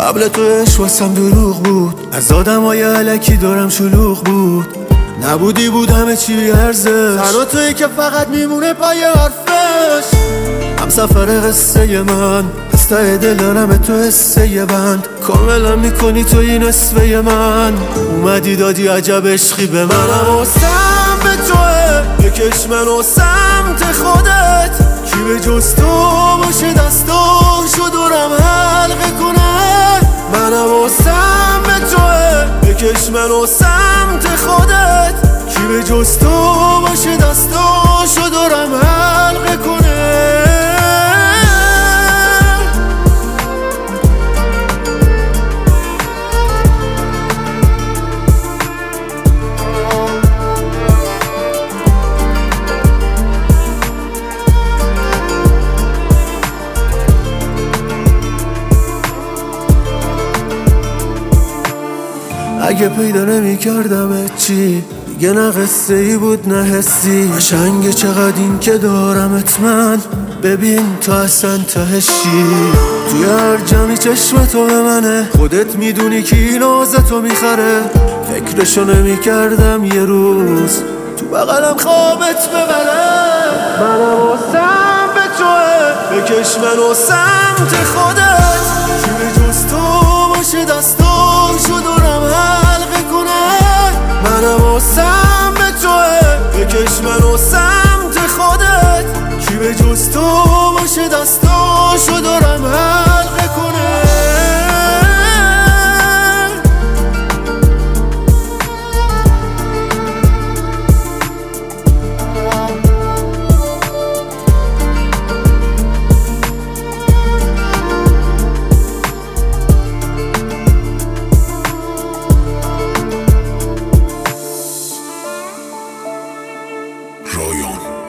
قبل تو عشق واسم دروغ بود، از آدمای الکی دارم شلوغ بود. نبودی بود همه چی بی‌ارزش، تنها تویی که فقط میمونه پای حرفش. هم سفر قصه من، از ته دل دارم تو حسه بند. کاملا میکنی تو این نصفه من، اومدی دادی عجب عشقی به منم. واسم به توه بکش منو سمت خودت، کی به جز تو باشه دستاشو دورم حلقه کنه. منم واسم به توه بکش منو سمت خودت، کی به جز تو باشه دستاشو دورم حلقه کنه. اگه پیدا نمی کردمت چی دیگه، نه قصه ای بود نه حسی. قشنگه چقدر این که دارمت من، ببین تو اصلا تهشی. توی هر جمعی چشم تو به منه، خودت میدونی کی نازتو میخره. فکرشو نمی کردم یه روز تو بغلم خوابت ببره. منم واسم به توه بکش منو سمت خودت، کی به جز تو باشه دستاشو دورم حلقه کنه. منم واسم به توه بکش منو سمت خودت، کی به جز تو باشه دستاشو دورم حلقه کنه. رایان